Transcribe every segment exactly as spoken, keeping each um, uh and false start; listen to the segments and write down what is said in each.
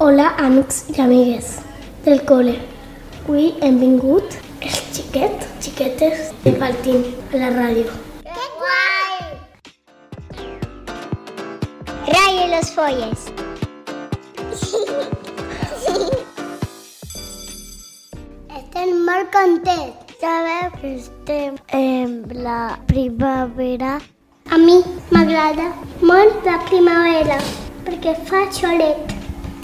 Hola, amics i amigues del col·le. Avui hem vingut els xiquets, xiquetes infantil a la ràdio. ¡Qué guay! Rayo los folles. Estem molt contents. Sabeu que estem en la primavera. A mi m'agrada molt la primavera perquè fa solet.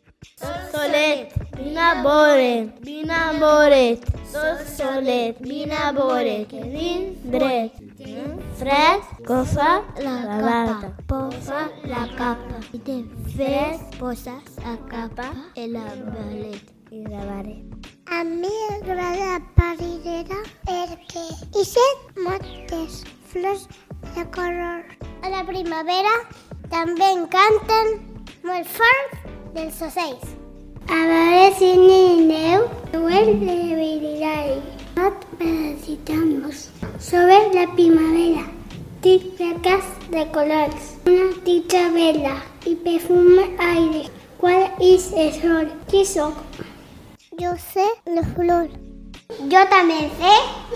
Solet, vine a veure't, vine a veure't. Sol solet, vine a veure't, que vindré. Fred, cofa la bata, posa la capa. I de fred, poses la capa i la valet. I la varet. A mi m'agrada la paridera perquè hi sent moltes flors de color. A la primavera també encanten molt fort dels ocells. A veure si n'hi neu, sobre de virilai. Not meditamos sobre la primavera. Tinc placas de colors, una tija vela i perfume aire. ¿Cuál es el sol? ¿Qué soc? Yo sé la flor. Yo también sé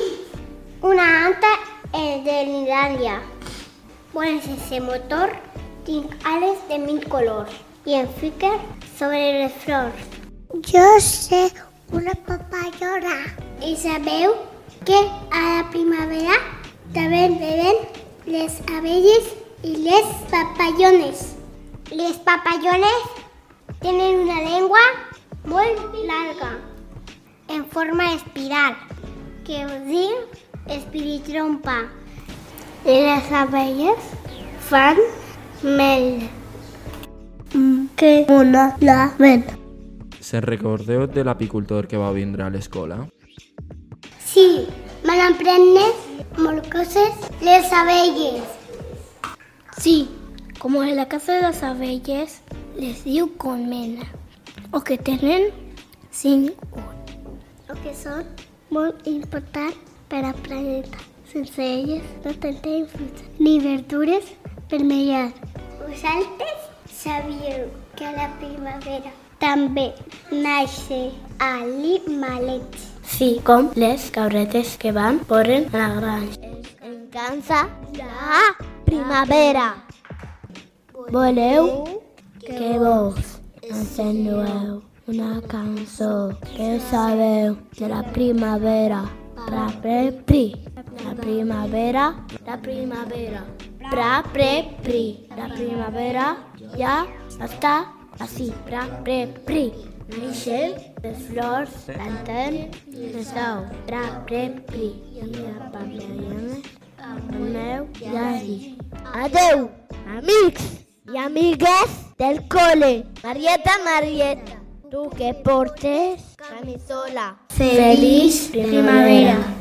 una anta de Finlandia. Bueno, ese motor tiene ales de mil colores y en ficar sobre les flors. Jo sé una papallona. I sabeu que a la primavera també venen les abelles i les papallones. Les papallones tenen una lengua molt larga, en forma espiral, que us diu espiritrompa. I les abelles fan mel. Mm, que bona la ven. Se'n recordeu de l'apicultor que va vindre a l'escola? Sí, me l'emprenes molt coses les abelles. Sí, como en la casa de las abelles les diu colmena, o que tenen cinc ulls, O que són molt importants per al planeta. Sense elles no tindrem fruita ni verdures per menjar. Vosaltres sabíeu que a la primavera també naixen animalets. sí, com les cabretes que van poren a la granja. Ens encanta la primavera. Voleu que vos ensenyeu una cançó que sabeu de la primavera. Pra, pre, pri. La primavera, la primavera. Pra, pre, pri. La primavera ja està així. Pra, pre, pri. Naixen les flors, planten les aus. Pra, pre, pri. I la papallona, el meu llagi. Adeu, amics i amigues del col·le. Marieta, Marieta, tu que portes camisola. Feliç primavera!